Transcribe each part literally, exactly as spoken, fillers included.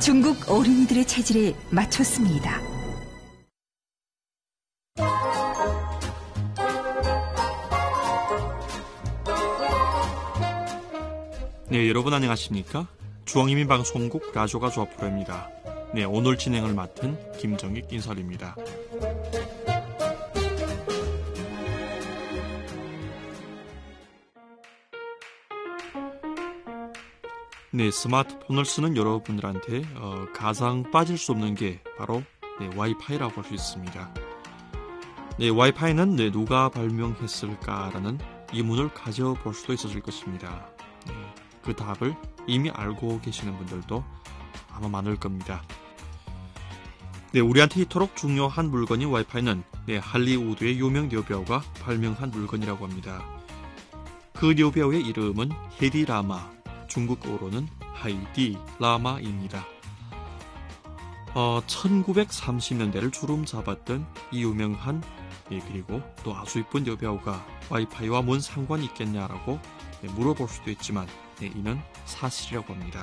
중국 어린이들의 체질에 맞췄습니다. 네, 여러분 안녕하십니까? 중앙인민 방송국 라디오가 조합 프로입니다. 네, 오늘 진행을 맡은 김정익 인설입니다. 네, 스마트폰을 쓰는 여러분들한테 어, 가장 빠질 수 없는 게 바로 네, 와이파이라고 할 수 있습니다. 네, 와이파이는 네, 누가 발명했을까라는疑문을 가져볼 수도 있었을 것입니다. 네, 그 답을 이미 알고 계시는 분들도 아마 많을 겁니다. 네, 우리한테 이토록 중요한 물건인 와이파이는 네, 할리우드의 유명 여배우가 발명한 물건이라고 합니다. 그 여배우의 이름은 헤디 라마, 중국어로는 하이디 라마입니다. 어, 천구백삼십 년대를 주름 잡았던 이 유명한 예, 그리고 또 아주 이쁜 여배우가 와이파이와 뭔 상관이 있겠냐라고 예, 물어볼 수도 있지만 예, 이는 사실이라고 합니다.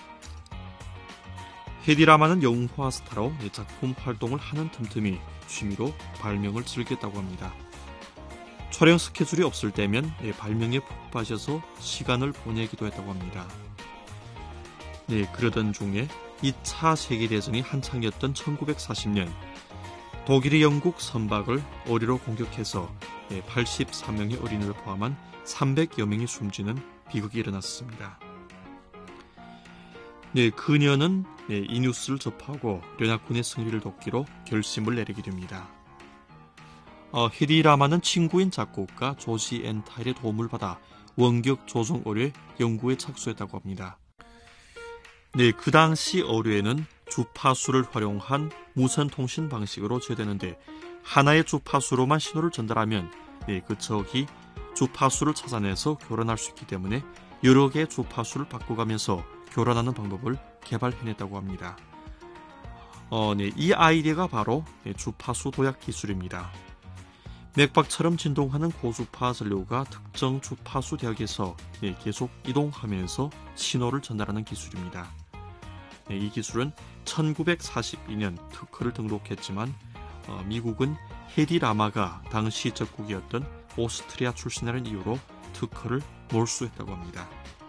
헤디 라마는 영화 스타로 예, 작품 활동을 하는 틈틈이 취미로 발명을 즐겼다고 합니다. 촬영 스케줄이 없을 때면 예, 발명에 푹 빠져서 시간을 보내기도 했다고 합니다. 네, 그러던 중에 이 차 세계대전이 한창이었던 천구백사십 년 독일이 영국 선박을 어리로 공격해서 예, 팔십삼 명의 어린이를 포함한 삼백여 명이 숨지는 비극이 일어났습니다. 네, 그녀는 예, 이 뉴스를 접하고 연합군의 승리를 돕기로 결심을 내리게 됩니다. 어, 헤디 라마는 친구인 작곡가 조지 엔타일의 도움을 받아 원격 조종 어뢰 연구에 착수했다고 합니다. 네, 그 당시 어뢰에는 주파수를 활용한 무선 통신 방식으로 제어되는데 하나의 주파수로만 신호를 전달하면 네, 그 적이 주파수를 찾아내서 교란할 수 있기 때문에 여러 개의 주파수를 바꿔가면서 교란하는 방법을 개발해냈다고 합니다. 어, 네, 이 아이디어가 바로 네, 주파수 도약 기술입니다. 맥박처럼 진동하는 고주파 전류가 특정 주파수 대역에서 네, 계속 이동하면서 신호를 전달하는 기술입니다. 네, 이 기술은 천구백사십이 년 특허를 등록했지만 어, 미국은 헤디 라마가 당시 적국이었던 오스트리아 출신이라는 이유로 특허를 몰수했다고 합니다.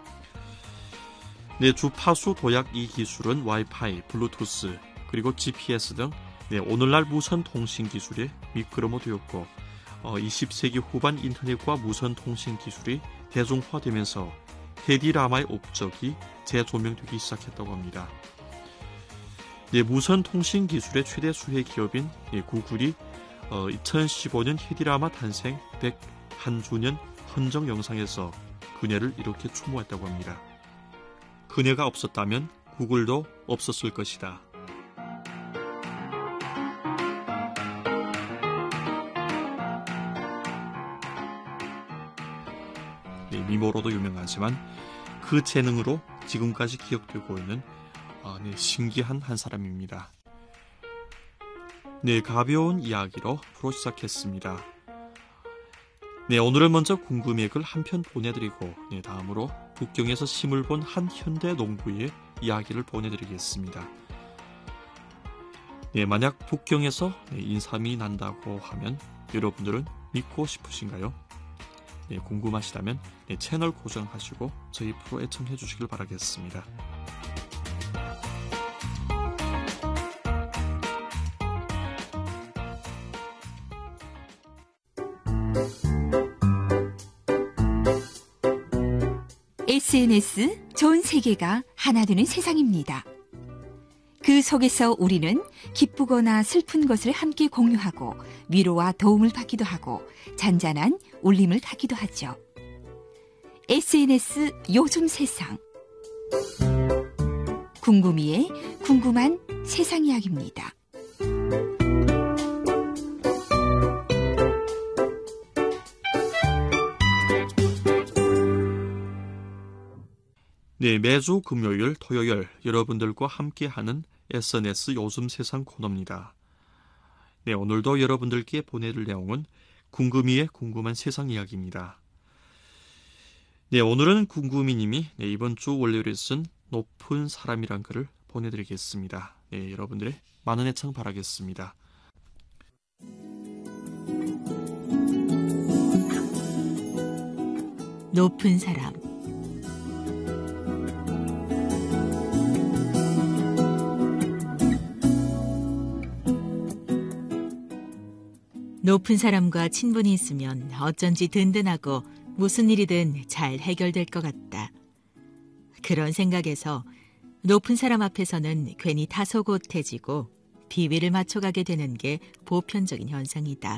네, 주파수 도약 이 기술은 와이파이, 블루투스, 그리고 지피에스 등 네, 오늘날 무선 통신 기술의 미끄럼이 되었고 어, 이십 세기 후반 인터넷과 무선 통신 기술이 대중화되면서 헤디 라마의 업적이 재조명되기 시작했다고 합니다. 네, 무선 통신 기술의 최대 수혜 기업인 네, 구글이 어, 이천십오 년 헤디 라마 탄생 백일 주년 헌정 영상에서 그녀를 이렇게 추모했다고 합니다. 그녀가 없었다면 구글도 없었을 것이다. 네, 미모로도 유명하지만 그 재능으로 지금까지 기억되고 있는 아, 네, 신기한 한 사람입니다. 네, 가벼운 이야기로 프로 시작했습니다. 네, 오늘은 먼저 궁금액을 한 편 보내드리고 네, 다음으로 북경에서 심을 본 한 현대 농부의 이야기를 보내드리겠습니다. 네, 만약 북경에서 네, 인삼이 난다고 하면 여러분들은 믿고 싶으신가요? 네, 궁금하시다면 네, 채널 고정하시고 저희 프로 애청해 주시길 바라겠습니다. 에스엔에스 전 세계가 하나 되는 세상입니다. 그 속에서 우리는 기쁘거나 슬픈 것을 함께 공유하고 위로와 도움을 받기도 하고 잔잔한 울림을 타기도 하죠. 에스엔에스 요즘 세상. 궁금이의 궁금한 세상 이야기입니다. 네, 매주 금요일, 토요일 여러분들과 함께하는 에스엔에스 요즘 세상 코너입니다. 네, 오늘도 여러분들께 보내드릴 내용은 궁금이의 궁금한 세상 이야기입니다. 네, 오늘은 궁금이님이 네, 이번 주 월요일에 쓴 높은 사람이란 글을 보내드리겠습니다. 네, 여러분들의 많은 애청 바라겠습니다. 높은 사람. 높은 사람과 친분이 있으면 어쩐지 든든하고 무슨 일이든 잘 해결될 것 같다. 그런 생각에서 높은 사람 앞에서는 괜히 다소곳해지고 비위를 맞춰가게 되는 게 보편적인 현상이다.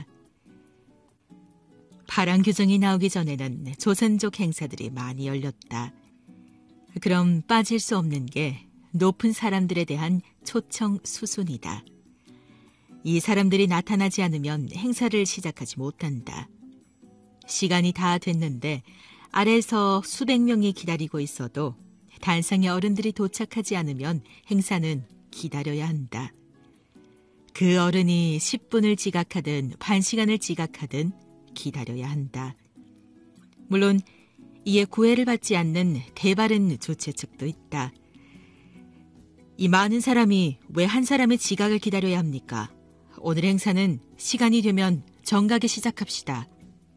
파란 규정이 나오기 전에는 조선족 행사들이 많이 열렸다. 그럼 빠질 수 없는 게 높은 사람들에 대한 초청 수순이다. 이 사람들이 나타나지 않으면 행사를 시작하지 못한다. 시간이 다 됐는데 아래에서 수백 명이 기다리고 있어도 단상의 어른들이 도착하지 않으면 행사는 기다려야 한다. 그 어른이 십 분을 지각하든 반 시간을 지각하든 기다려야 한다. 물론 이에 구애를 받지 않는 대바른 조체측도 있다. 이 많은 사람이 왜 한 사람의 지각을 기다려야 합니까? 오늘 행사는 시간이 되면 정각에 시작합시다.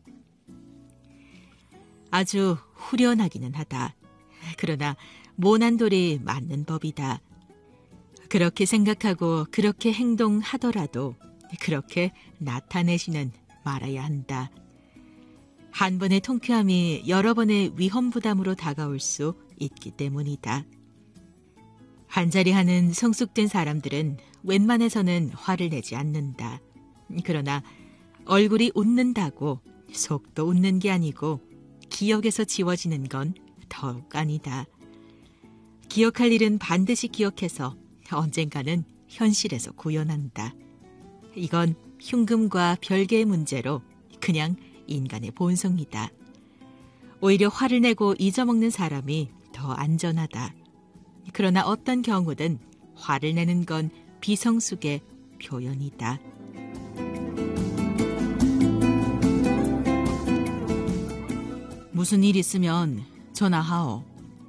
아주 후련하기는 하다. 그러나 모난 돌이 맞는 법이다. 그렇게 생각하고 그렇게 행동하더라도 그렇게 나타내지는 말아야 한다. 한 번의 통쾌함이 여러 번의 위험 부담으로 다가올 수 있기 때문이다. 한자리 하는 성숙된 사람들은 웬만해서는 화를 내지 않는다. 그러나 얼굴이 웃는다고 속도 웃는 게 아니고 기억에서 지워지는 건 더욱 아니다. 기억할 일은 반드시 기억해서 언젠가는 현실에서 구현한다. 이건 흉금과 별개의 문제로 그냥 인간의 본성이다. 오히려 화를 내고 잊어먹는 사람이 더 안전하다. 그러나 어떤 경우든 화를 내는 건 비성숙의 표현이다. 무슨 일 있으면 전화하오.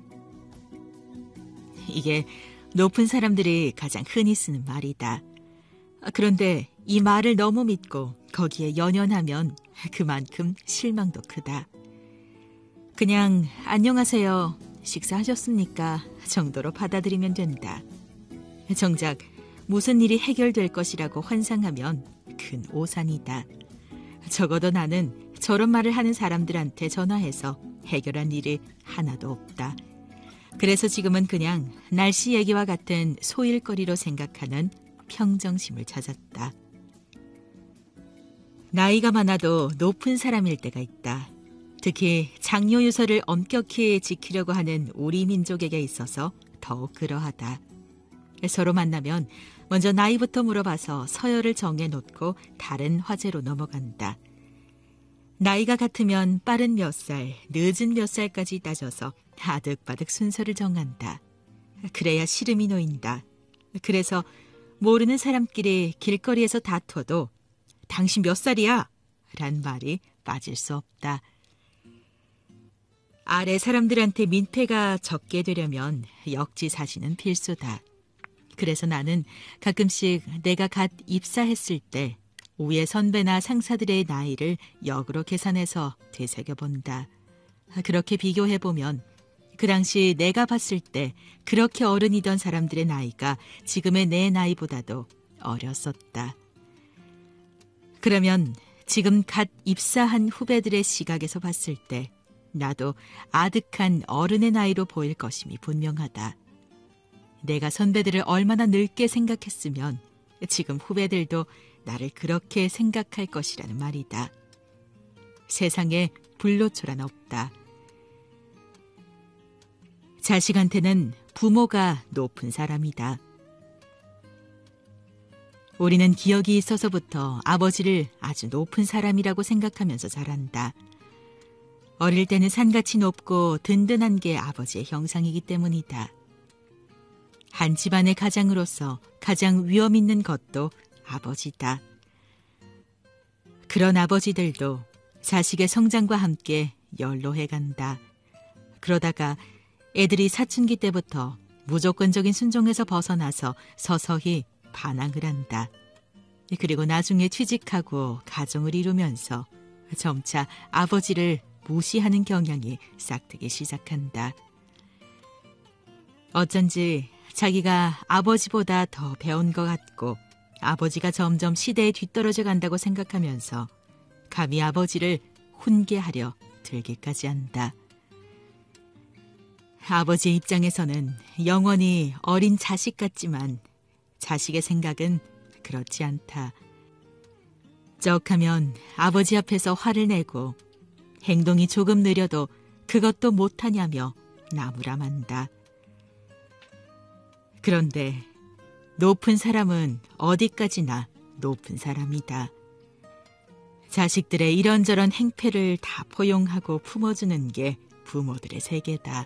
이게 높은 사람들이 가장 흔히 쓰는 말이다. 그런데 이 말을 너무 믿고 거기에 연연하면 그만큼 실망도 크다. 그냥 안녕하세요, 식사하셨습니까? 정도로 받아들이면 된다. 정작 무슨 일이 해결될 것이라고 환상하면 큰 오산이다. 적어도 나는 저런 말을 하는 사람들한테 전화해서 해결한 일이 하나도 없다. 그래서 지금은 그냥 날씨 얘기와 같은 소일거리로 생각하는 평정심을 찾았다. 나이가 많아도 높은 사람일 때가 있다. 특히 장요 유서를 엄격히 지키려고 하는 우리 민족에게 있어서 더욱 그러하다. 서로 만나면 먼저 나이부터 물어봐서 서열을 정해놓고 다른 화제로 넘어간다. 나이가 같으면 빠른 몇 살, 늦은 몇 살까지 따져서 아득바득 순서를 정한다. 그래야 시름이 놓인다. 그래서 모르는 사람끼리 길거리에서 다퉈도 당신 몇 살이야? 란 말이 빠질 수 없다. 아래 사람들한테 민폐가 적게 되려면 역지사지는 필수다. 그래서 나는 가끔씩 내가 갓 입사했을 때 위에 선배나 상사들의 나이를 역으로 계산해서 되새겨본다. 그렇게 비교해보면 그 당시 내가 봤을 때 그렇게 어른이던 사람들의 나이가 지금의 내 나이보다도 어렸었다. 그러면 지금 갓 입사한 후배들의 시각에서 봤을 때 나도 아득한 어른의 나이로 보일 것임이 분명하다. 내가 선배들을 얼마나 늙게 생각했으면 지금 후배들도 나를 그렇게 생각할 것이라는 말이다. 세상에 불로초란 없다. 자식한테는 부모가 높은 사람이다. 우리는 기억이 있어서부터 아버지를 아주 높은 사람이라고 생각하면서 자란다. 어릴 때는 산같이 높고 든든한 게 아버지의 형상이기 때문이다. 한 집안의 가장으로서 가장 위험 있는 것도 아버지다. 그런 아버지들도 자식의 성장과 함께 연로해간다. 그러다가 애들이 사춘기 때부터 무조건적인 순종에서 벗어나서 서서히 반항을 한다. 그리고 나중에 취직하고 가정을 이루면서 점차 아버지를 무시하는 경향이 싹트기 시작한다. 어쩐지 자기가 아버지보다 더 배운 것 같고 아버지가 점점 시대에 뒤떨어져 간다고 생각하면서 감히 아버지를 훈계하려 들기까지 한다. 아버지의 입장에서는 영원히 어린 자식 같지만 자식의 생각은 그렇지 않다. 쩍하면 아버지 앞에서 화를 내고 행동이 조금 느려도 그것도 못하냐며 나무라만다. 그런데 높은 사람은 어디까지나 높은 사람이다. 자식들의 이런저런 행패를 다 포용하고 품어주는 게 부모들의 세계다.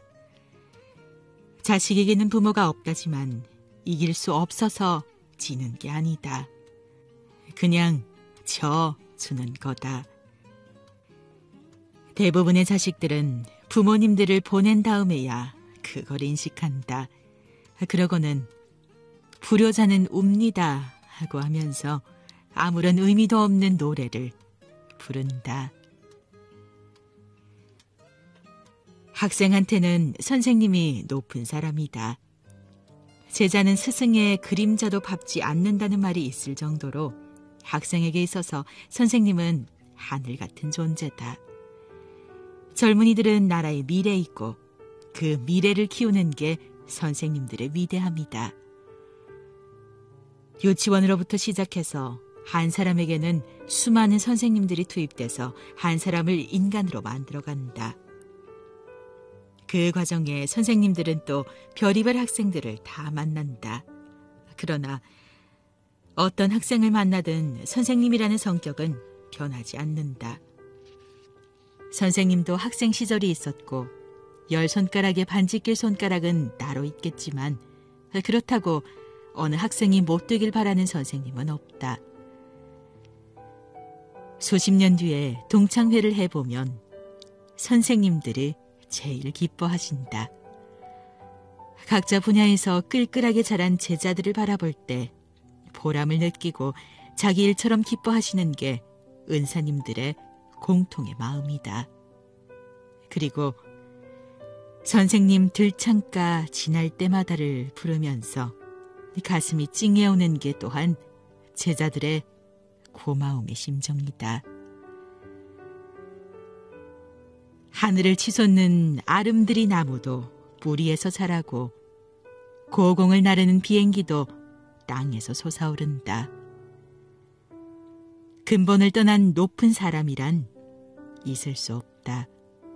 자식 이기는 부모가 없다지만 이길 수 없어서 지는 게 아니다. 그냥 져주는 거다. 대부분의 자식들은 부모님들을 보낸 다음에야 그걸 인식한다. 그러고는 불효자는 웁니다 하고 하면서 아무런 의미도 없는 노래를 부른다. 학생한테는 선생님이 높은 사람이다. 제자는 스승의 그림자도 밟지 않는다는 말이 있을 정도로 학생에게 있어서 선생님은 하늘 같은 존재다. 젊은이들은 나라의 미래이고 그 미래를 키우는 게 선생님들의 위대함이다. 유치원으로부터 시작해서 한 사람에게는 수많은 선생님들이 투입돼서 한 사람을 인간으로 만들어간다. 그 과정에 선생님들은 또 별의별 학생들을 다 만난다. 그러나 어떤 학생을 만나든 선생님이라는 성격은 변하지 않는다. 선생님도 학생 시절이 있었고 열 손가락에 반지 낄 손가락은 따로 있겠지만 그렇다고 어느 학생이 못 되길 바라는 선생님은 없다. 수십 년 뒤에 동창회를 해보면 선생님들이 제일 기뻐하신다. 각자 분야에서 끌끌하게 자란 제자들을 바라볼 때 보람을 느끼고 자기 일처럼 기뻐하시는 게 은사님들의 공통의 마음이다. 그리고 선생님 들창가 지날 때마다를 부르면서 가슴이 찡해오는 게 또한 제자들의 고마움의 심정이다. 하늘을 치솟는 아름드리 나무도 뿌리에서 자라고 고공을 나르는 비행기도 땅에서 솟아오른다. 근본을 떠난 높은 사람이란 있을 수 없다.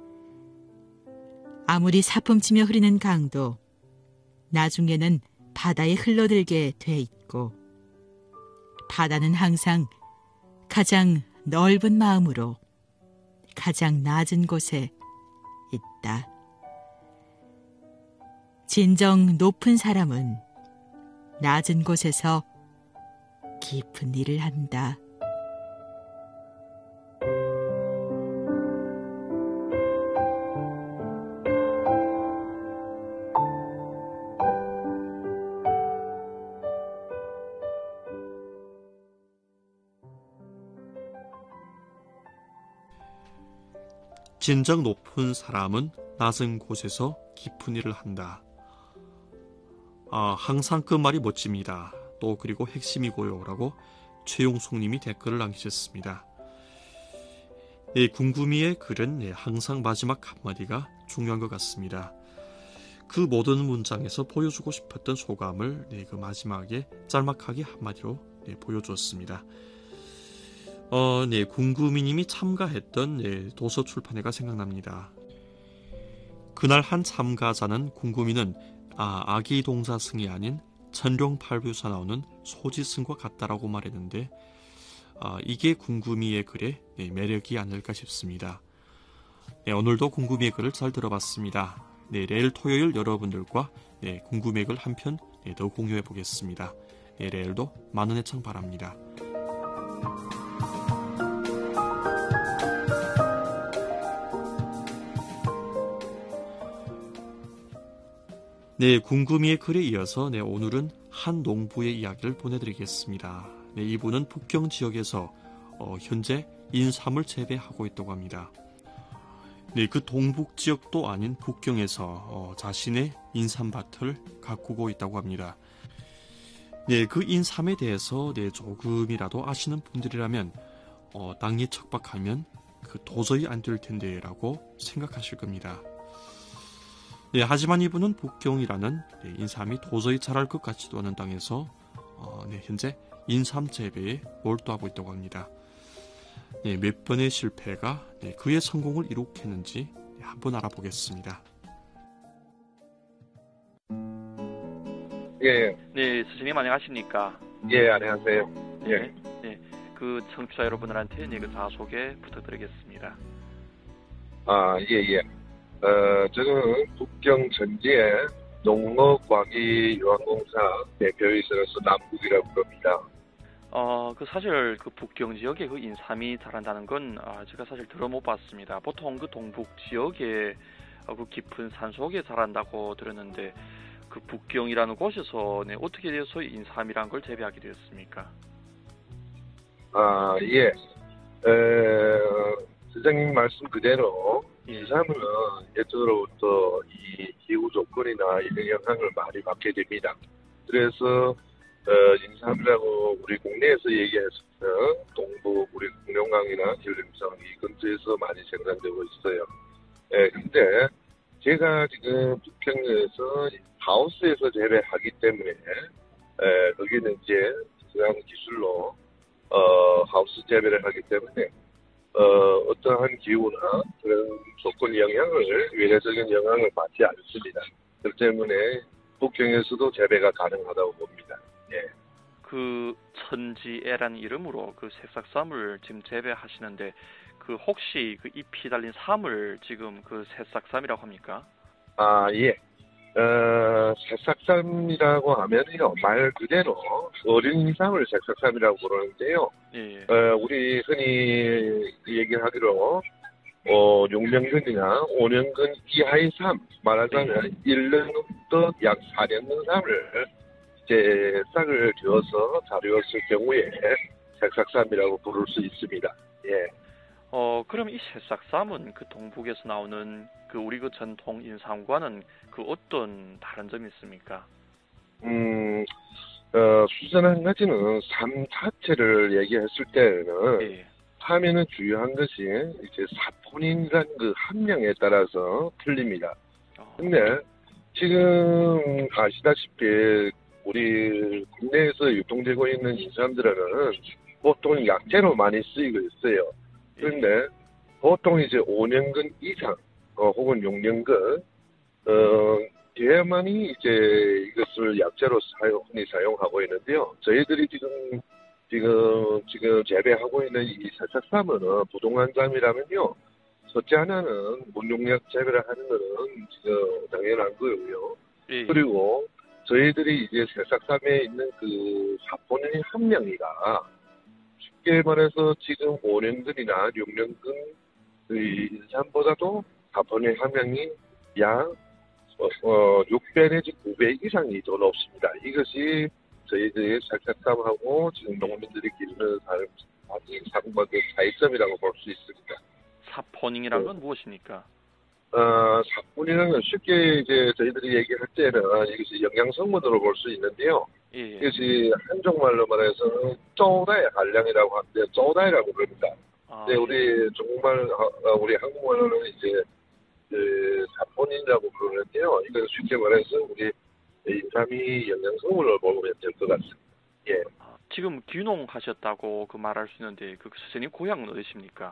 아무리 사품치며 흐르는 강도 나중에는 바다에 흘러들게 돼 있고 바다는 항상 가장 넓은 마음으로 가장 낮은 곳에 있다. 진정 높은 사람은 낮은 곳에서 깊은 일을 한다. 진정 높은 사람은 낮은 곳에서 깊은 일을 한다. 아, 항상 그 말이 멋집니다. 또 그리고 핵심이고요 라고 최용숙님이 댓글을 남기셨습니다. 예, 궁금이의 글은 예, 항상 마지막 한마디가 중요한 것 같습니다. 그 모든 문장에서 보여주고 싶었던 소감을 예, 그 마지막에 짤막하게 한마디로 예, 보여주었습니다. 어, 네, 궁금이님이 참가했던 예, 도서 출판회가 생각납니다. 그날 한 참가자는 궁금이는 아, 아기 동자승이 아닌 천룡팔부사 나오는 소지승과 같다라고 말했는데 아, 이게 궁금이의 글의 네, 매력이 아닐까 싶습니다. 네, 오늘도 궁금이의 글을 잘 들어봤습니다. 네, 내일 토요일 여러분들과 네, 궁금이의 글 한 편 네, 더 공유해 보겠습니다. 네, 내일도 많은 애청 바랍니다. 네, 궁금이의 글에 이어서 네, 오늘은 한 농부의 이야기를 보내드리겠습니다. 네, 이분은 북경 지역에서 어, 현재 인삼을 재배하고 있다고 합니다. 네, 그 동북 지역도 아닌 북경에서 어, 자신의 인삼밭을 가꾸고 있다고 합니다. 네, 그 인삼에 대해서 네, 조금이라도 아시는 분들이라면 어, 땅이 척박하면 그 도저히 안 될 텐데라고 생각하실 겁니다. 네, 하지만 이분은 북경이라는 네, 인삼이 도저히 자랄 것 같지도 않은 땅에서 어, 네, 현재 인삼 재배에 몰두하고 있다고 합니다. 네, 몇 번의 실패가 네, 그의 성공을 이룩했는지 네, 한번 알아보겠습니다. 예, 네, 스승님 안녕하십니까? 예, 안녕하세요. 네, 예. 네, 그 청취자 여러분들한테 네, 그 자소개 부탁드리겠습니다. 아, 예, 예. 어, 저는 북경 전지의 농업과기유한공사 대표이사로서 남북이라고 부릅니다. 어, 그 사실 그 북경 지역에 그 인삼이 자란다는 건 아, 제가 사실 들어 못 봤습니다. 보통 그 동북 지역에 어, 그 깊은 산 속에 자란다고 들었는데 그 북경이라는 곳에서 네, 어떻게 돼서 인삼이란 걸 재배하게 되었습니까? 아, 예. 에, 선생님 말씀 그대로 예. 인삼은 예전으로부터 이 기후 조건이나 이런 영향을 많이 받게 됩니다. 그래서 어, 인삼이라고 우리 국내에서 얘기했을 때 동북 우리 공룡강이나 신림성 이 근처에서 많이 생산되고 있어요. 예, 근데 제가 지금 북경에서 하우스에서 재배하기 때문에 에, 거기는 이제 그런 기술로 어, 하우스 재배를 하기 때문에 어, 어떠한 기후나 그런 조건 영향을 외래적인 영향을 받지 않습니다. 그렇기 때문에 북경에서도 재배가 가능하다고 봅니다. 예. 그 천지애라는 이름으로 그 새싹삼을 지금 재배하시는데 그 혹시 그 잎이 달린 삼을 지금 그 새싹삼이라고 합니까? 아, 예. 어, 새싹삼이라고 하면요, 말 그대로 어린 쌈을 새싹삼이라고 부르는데요. 예. 어, 우리 흔히 얘기하기로 어, 육 년근이나 오 년근 이하의 삶, 말하자면 일 년부터 약 사 년근 삶을 이제 싹을 지어서 자르었을 경우에 새싹삼이라고 부를 수 있습니다. 예. 어, 그럼 이 새싹삼은 그 동북에서 나오는 그 우리 그 전통 인삼과는 그 어떤 다른 점이 있습니까? 음, 어, 수전 한 가지는 삶 자체를 얘기했을 때는 예. 삶에는 중요한 것이 이제 사포닌이라는 그 함량에 따라서 틀립니다. 어, 근데 지금 아시다시피 우리 국내에서 유통되고 있는 인삼들은 보통 약재로 많이 쓰이고 있어요. 그런데 보통 이제 오 년근 이상 어, 혹은 육 년근 어, 뒤에만이 이제 이것을 약재로 사용, 흔히 사용하고 있는데요. 저희들이 지금 지금 지금 재배하고 있는 이 새싹삼은 부동안삼이라면요. 첫째 하나는 문용약 재배를 하는 것은 지금 당연한 거고요. 예. 그리고 저희들이 이제 새싹삼에 있는 그 사포닌의 함량이가 쉽게 말해서 지금 오 년근이나 육 년근 그 인삼보다도 사포닌 함량이 약 어, 어, 육 배 내지 구 배 이상이 더 높습니다. 이것이 저희들의 새싹삼하고 지금 농민들이 기르는 삼과의 차이점이라고 볼 수 있습니다. 사포닌이란 건 무엇입니까? 어, 사포닌은 쉽게 이제 저희들이 얘기할 때는 이것이 영양 성분으로 볼 수 있는데요. 예. 이것이 한국말로 말해서 쪼다의 한량이라고 하는데 쪼다이라고 부릅니다. 아, 근데 우리 중국말, 어, 우리 한국말로는 이제 그 사포닌이라고 부르는데요. 이건 쉽게 말해서 우리 인삼이 영양 성분을 보면 될 것 같습니다. 예. 아, 지금 귀농하셨다고 그 말할 수 있는데 그 선생님 고향은 어디십니까?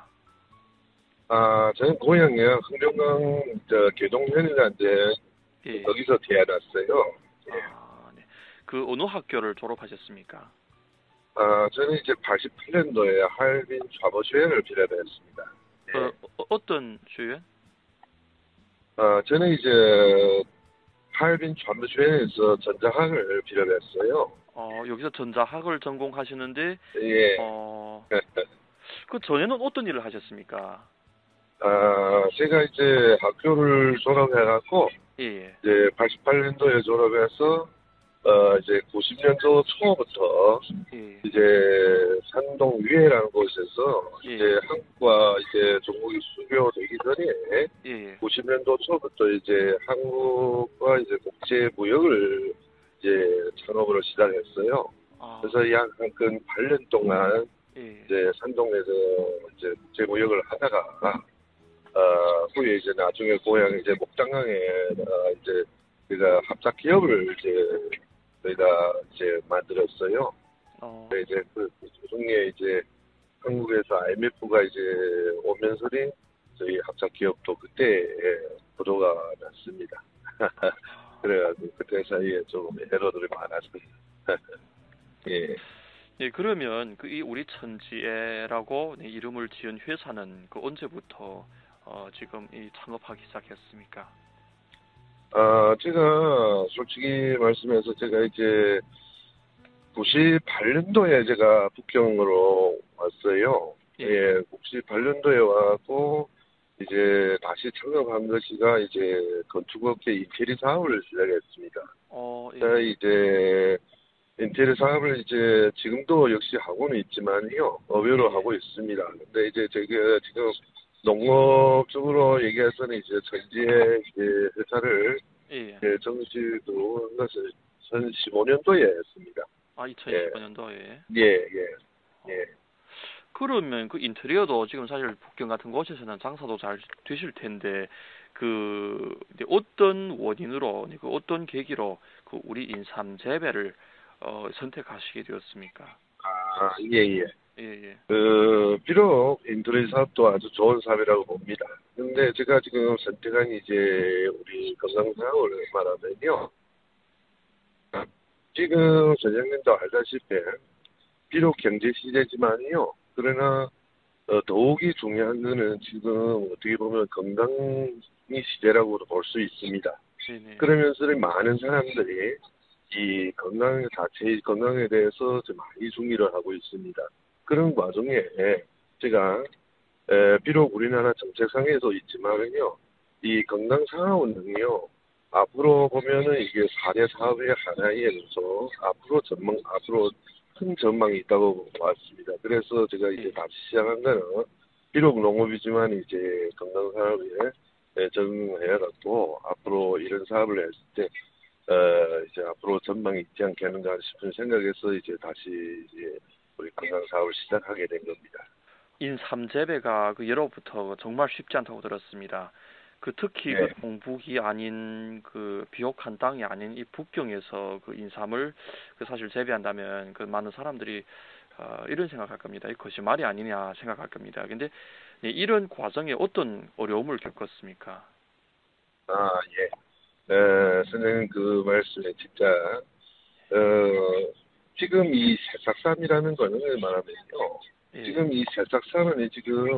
아, 저는 고향이 흥정강 저 계동면이라는데 예. 거기서 태어났어요. 예. 아, 네. 그 어느 학교를 졸업하셨습니까? 아, 저는 이제 팔십팔 년도에 하얼빈 좌보学院을 비롯했습니다. 예. 어, 어, 어떤学院? 아, 저는 이제 하얼빈 좌보学院에서 전자학을 비롯했어요. 어, 여기서 전자학을 전공하시는데 예. 어, 그 전에는 어떤 일을 하셨습니까? 아, 제가 이제 학교를 졸업해갖고 예, 예. 이제 팔십팔 년도에 졸업해서 어 이제 구십 년도 초부터 예. 이제 산동 위해라는 곳에서 예. 이제 한국과 이제 중국이 수교되기 전에 예, 예. 구십 년도 초부터 이제 한국과 이제 국제 무역을 이제 창업으로 시작했어요. 아, 그래서 약 한 근 팔 년 동안 예. 이제 산동에서 이제 국제 무역을 하다가 어 후에 이제 나중에 고향 이제 목장강에 어 이제 우리가 합작 기업을 이제 저희가 이제 만들었어요. 어, 네, 이제 그 중에 이제 한국에서 아이엠에프가 이제 오면서리 저희 합작 기업도 그때 보도가 났습니다. 그래가지고 그때 사이에 좀 에러들이 많았어요. 예. 예, 그러면 그 이 우리 천지애라고 네, 이름을 지은 회사는 그 언제부터 어, 지금 이 창업하기 시작했습니까? 아, 제가 솔직히 말씀해서 제가 이제 구십팔 년도에 제가 북경으로 왔어요. 예. 예, 구십팔 년도에 와고 이제 다시 창업한 것이가 이제 건축업계 인테리어 사업을 시작했습니다. 어, 예. 제가 이제 인테리어 사업을 이제 지금도 역시 하고는 있지만요, 업외로 예. 하고 있습니다. 근데 이제 제가 지금 농업 쪽으로 얘기해서는 이제 전지의 이제 회사를 예. 예, 정식으로 한 것을 이천십오 년도에 했습니다. 아, 이천십오 년도에. 예, 예, 예. 그러면 그 인테리어도 지금 사실 북경 같은 곳에서는 장사도 잘 되실 텐데 그 이제 어떤 원인으로 그 어떤 계기로 그 우리 인삼 재배를 어, 선택하시게 되었습니까? 아, 예, 예. 예, 예. 그, 비록 인테리어 사업도 아주 좋은 사업이라고 봅니다. 근데 제가 지금 선택한 이제 우리 건강사업을 말하면요. 지금 선생님도 알다시피 비록 경제 시대지만요. 그러나 어, 더욱이 중요한 거는 지금 어떻게 보면 건강이 시대라고도 볼 수 있습니다. 네네. 그러면서 많은 사람들이 이 건강 자체의 건강에 대해서 좀 많이 중의를 하고 있습니다. 그런 과정에 제가 에, 비록 우리나라 정책상에도 있지만은요, 이 건강 상하원은요, 앞으로 보면은 이게 사 대 사업의 하나이면서 앞으로 전망, 앞으로 큰 전망이 있다고 봤습니다. 그래서 제가 이제 다시 시작한 거는 비록 농업이지만 이제 건강 사업에 적응해갖고 앞으로 이런 사업을 했을 때 어, 이제 앞으로 전망이 있지 않겠는가 싶은 생각에서 이제 다시 이제 우리 건강 사업을 시작하게 된 겁니다. 인삼 재배가 그 예로부터 정말 쉽지 않다고 들었습니다. 그 특히 네. 그 동북이 아닌 그 비옥한 땅이 아닌 이 북경에서 그 인삼을 그 사실 재배한다면 그 많은 사람들이 어, 이런 생각할 겁니다. 이 거짓말이 아니냐 생각할 겁니다. 근데 예, 이런 과정에 어떤 어려움을 겪었습니까? 아, 예. 어, 선생님 그 말씀에 진짜 어, 지금 이 새싹삼이라는 거는 말하면요. 예. 지금 이 새싹삼은 지금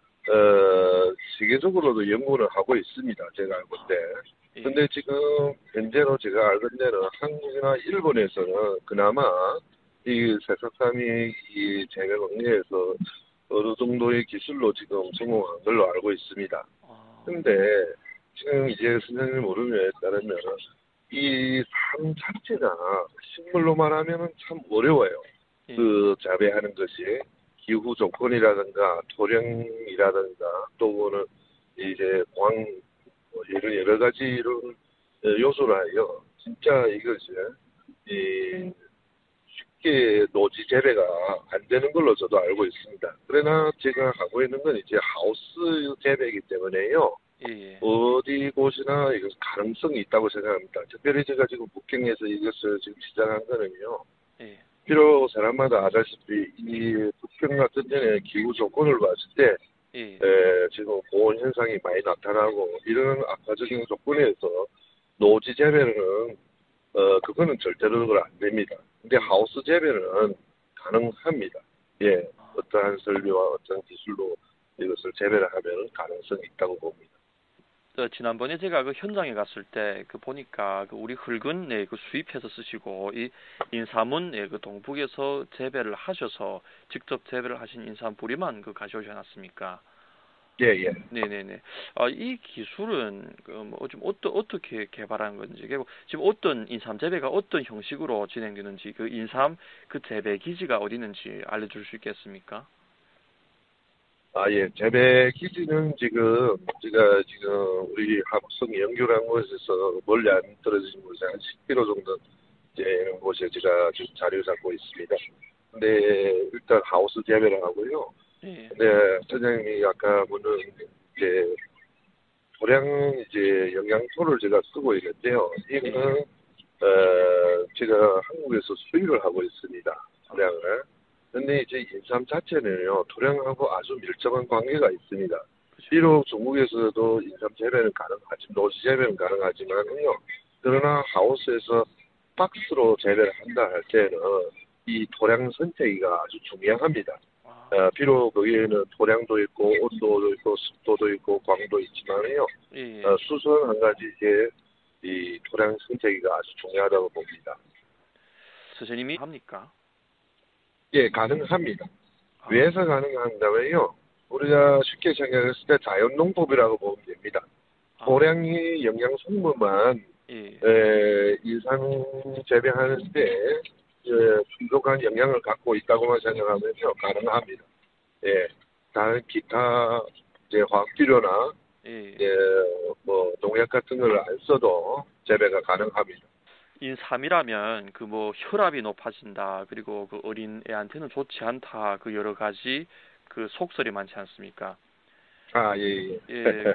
어, 세계적으로도 연구를 하고 있습니다. 제가 알고 때. 예. 근데 지금 현재로 제가 알건대는 한국이나 일본에서는 그나마 이 새싹삼이 이 재배 방류에서 어느 정도의 기술로 지금 성공한 걸로 알고 있습니다. 아, 근데 지금 이제 선생님 모르면 따르면 이 삶 자체가 식물로 말하면 참 어려워요. 예. 그 재배하는 것이 기후 조건이라든가 토량이라든가 또는 이제 광 뭐 이런 여러 가지 이런 요소를 하여 진짜 이것이 이 쉽게 노지 재배가 안 되는 걸로 저도 알고 있습니다. 그러나 제가 하고 있는 건 이제 하우스 재배이기 때문에요. 예, 예. 어디 곳이나 이것 가능성이 있다고 생각합니다. 특별히 제가 지금 북경에서 이것을 지금 시작한 거는요. 예. 비록 사람마다 아다시피 이 북경 같은 데는 기후 조건을 봤을 때 예. 에, 지금 고온 현상이 많이 나타나고 이런 악화적인 조건에서 노지 재배는 어 그거는 절대로 안 됩니다. 근데 하우스 재배는 가능합니다. 예, 어떠한 설비와 어떤 기술로 이것을 재배를 하면 가능성이 있다고 봅니다. 저 지난번에 제가 그 현장에 갔을 때 그 보니까 그 우리 흙은 네, 그 수입해서 쓰시고 이 인삼은 네, 그 동북에서 재배를 하셔서 직접 재배를 하신 인삼 뿌리만 그 가져오지 않았습니까? 예, 예. 네네네. 아, 이 기술은 그뭐좀 어떠, 어떻게 개발한 건지, 그리고 지금 어떤 인삼 재배가 어떤 형식으로 진행되는지, 그 인삼 그 재배 기지가 어디 있는지 알려줄 수 있겠습니까? 아, 예. 재배 기지는 지금, 제가 지금 우리 합성 연구한 곳에서 멀리 안 떨어진 곳에 한 십 킬로미터 정도 되는 곳에 제가 지금 자료 잡고 있습니다. 근데 일단 하우스 재배를 하고요. 예. 네, 선생님이 아까 보는 이제 도량 이제 영양소를 제가 쓰고 있는데요. 이거는 어, 제가 한국에서 수입을 하고 있습니다. 도량을. 근데 이제 인삼 자체는요, 도량하고 아주 밀접한 관계가 있습니다. 비록 중국에서도 인삼 재배는 가능하지, 노지 재배는 가능하지만요. 그러나 하우스에서 박스로 재배를 한다 할 때는 이 도량 선택이가 아주 중요합니다. 어, 비록 거기에는 토량도 있고 온도도 있고 습도도 있고 광도 있지만요. 예. 어, 수선 한 가지 이제 이 토량 선택이가 아주 중요하다고 봅니다. 선생님이 합니까? 예, 가능합니다. 아. 왜서 가능한다면요. 우리가 쉽게 생각했을 때 자연농법이라고 보면 됩니다. 아. 토량이 영양 성분만 예. 에, 인삼 재배하는 데 예, 풍족한 영향을 갖고 있다고만 생각하면요 가능합니다. 예, 다른 기타 이제 화학 비료나 예. 예, 뭐 농약 같은 걸 안 써도 재배가 가능합니다. 인삼이라면 그 뭐 혈압이 높아진다, 그리고 그 어린 애한테는 좋지 않다, 그 여러 가지 그 속설이 많지 않습니까? 아, 예, 예. 예.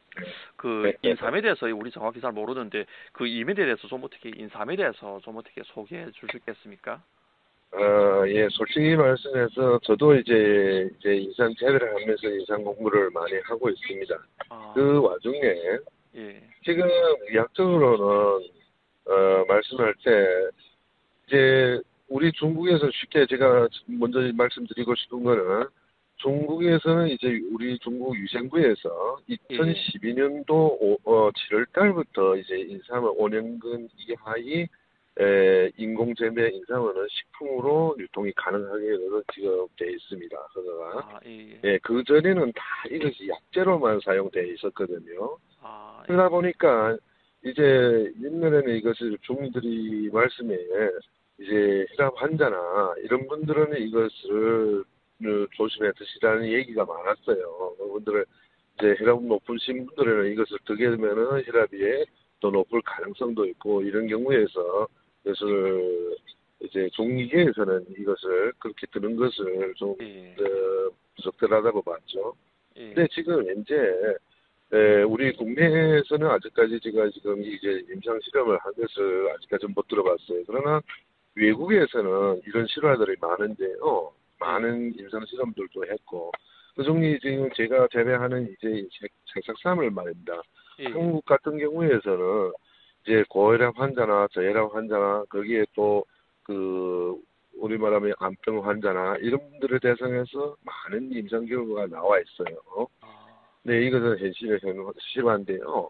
그 인삼에 대해서 우리 정확히 잘 모르는데 그 임에 대해서 좀 어떻게 인삼에 대해서 좀 어떻게 소개해 줄 수 있겠습니까? 어, 예, 솔직히 말씀해서 저도 이제 이제 인삼 재배를 하면서 인삼 공부를 많이 하고 있습니다. 아. 그 와중에 예. 지금 의학적으로는 어, 말씀할 때 이제 우리 중국에서 쉽게 제가 먼저 말씀드리고 싶은 거는 중국에서는 이제 우리 중국 위생부에서 이천십이 년도 어, 칠월 달부터 이제 인삼을 오 년근 이하의 에, 인공재배 인삼은 식품으로 유통이 가능하게 지금 되어 있습니다. 허가가. 아, 예. 예, 그 전에는 다 이것이 약재로만 사용되어 있었거든요. 아, 예. 그러다 보니까 이제 옛날에는 이것을 주민들이 말씀에 이제 혈압 환자나 이런 분들은 이것을 조심해 드시라는 얘기가 많았어요. 그분들은 이제 혈압 높으신 분들은 이것을 드게 되면은 혈압이 더 높을 가능성도 있고 이런 경우에서 이것을 이제 종이계에서는 이것을 그렇게 드는 것을 좀 예. 어, 부적절하다고 봤죠. 예. 근데 지금 현재 에, 우리 국내에서는 아직까지 제가 지금 이제 임상 실험을 한 것을 아직까지 못 들어봤어요. 그러나 외국에서는 이런 실화들이 많은데요. 많은 임상 실험들도 했고 그 중에 지금 제가 재배하는 이제 색삭삼을 말입니다. 예. 한국 같은 경우에서는 이제 고혈압 환자나 저혈압 환자나 거기에 또 그 우리 말하면 암병 환자나 이런 분들을 대상해서 많은 임상 결과가 나와 있어요. 아. 네, 이것은 현실의 실화인데요.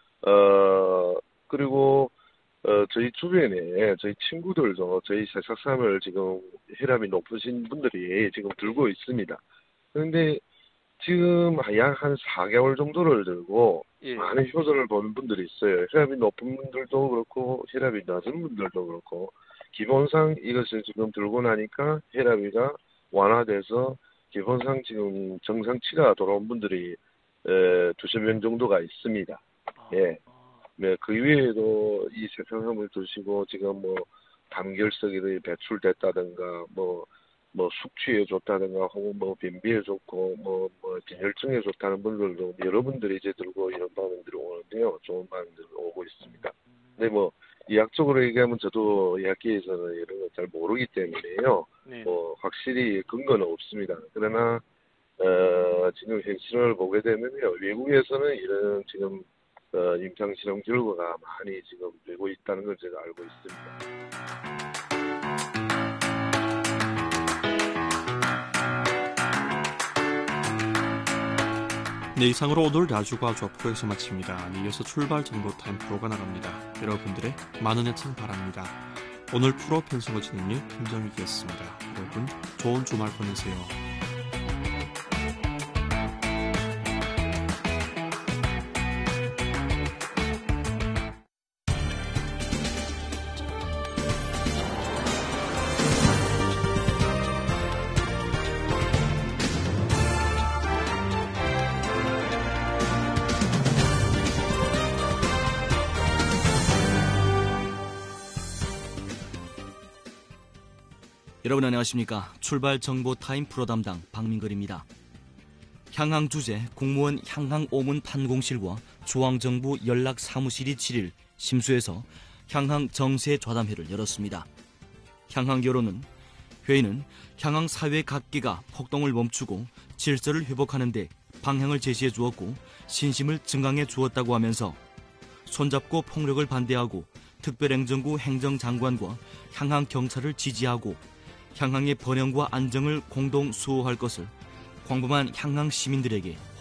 어 그리고 어 저희 주변에 저희 친구들도 저희 색삭삼을 지금 혈압이 높으신 분들이 지금 들고 있습니다. 그런데 지금 약 한 사 개월 정도를 들고 예. 많은 효과를 보는 분들이 있어요. 혈압이 높은 분들도 그렇고 혈압이 낮은 분들도 그렇고 기본상 이것을 지금 들고 나니까 혈압이가 완화돼서 기본상 지금 정상치가 돌아온 분들이 에, 두세 명 정도가 있습니다. 아. 예. 네, 그 외에도 이 색상함을 드시고 지금 뭐 담결석이 배출됐다든가 뭐 뭐 숙취에 좋다든가 혹은 뭐 변비에 좋고 뭐 뭐 빈혈증에 좋다는 분들도 여러분들이 이제 들고 이런 반응들이 오는데요. 좋은 반응들이 오고 있습니다. 근데 뭐 의학적으로 얘기하면 저도 의학계에서는 이런 걸 잘 모르기 때문에요. 네. 뭐 확실히 근거는 없습니다. 그러나 어, 지금 현실을 보게 되면요. 외국에서는 이런 지금 어, 임상 실험 결과가 많이 지금 되고 있다는 걸 제가 알고 있습니다. 네, 이상으로 오늘 야주과 조프로에서 마칩니다. 네, 이어서 출발 정보 타임 프로가 나갑니다. 여러분들의 많은 애청 바랍니다. 오늘 프로 편성의 진행이 김정익이었습니다. 여러분 좋은 주말 보내세요. 여러분 안녕하십니까. 출발 정보 타임 프로 담당 박민걸입니다. 향항 주재 공무원 향항 오문 판공실과 중앙정부 연락사무실이 칠 일 심수에서 향항 정세 좌담회를 열었습니다. 향항 여론은 회의는 향항 사회 각계가 폭동을 멈추고 질서를 회복하는 데 방향을 제시해 주었고 신심을 증강해 주었다고 하면서 손잡고 폭력을 반대하고 특별행정구 행정장관과 향항 경찰을 지지하고 향항의 번영과 안정을 공동 수호할 것을 광범한 향항 시민들에게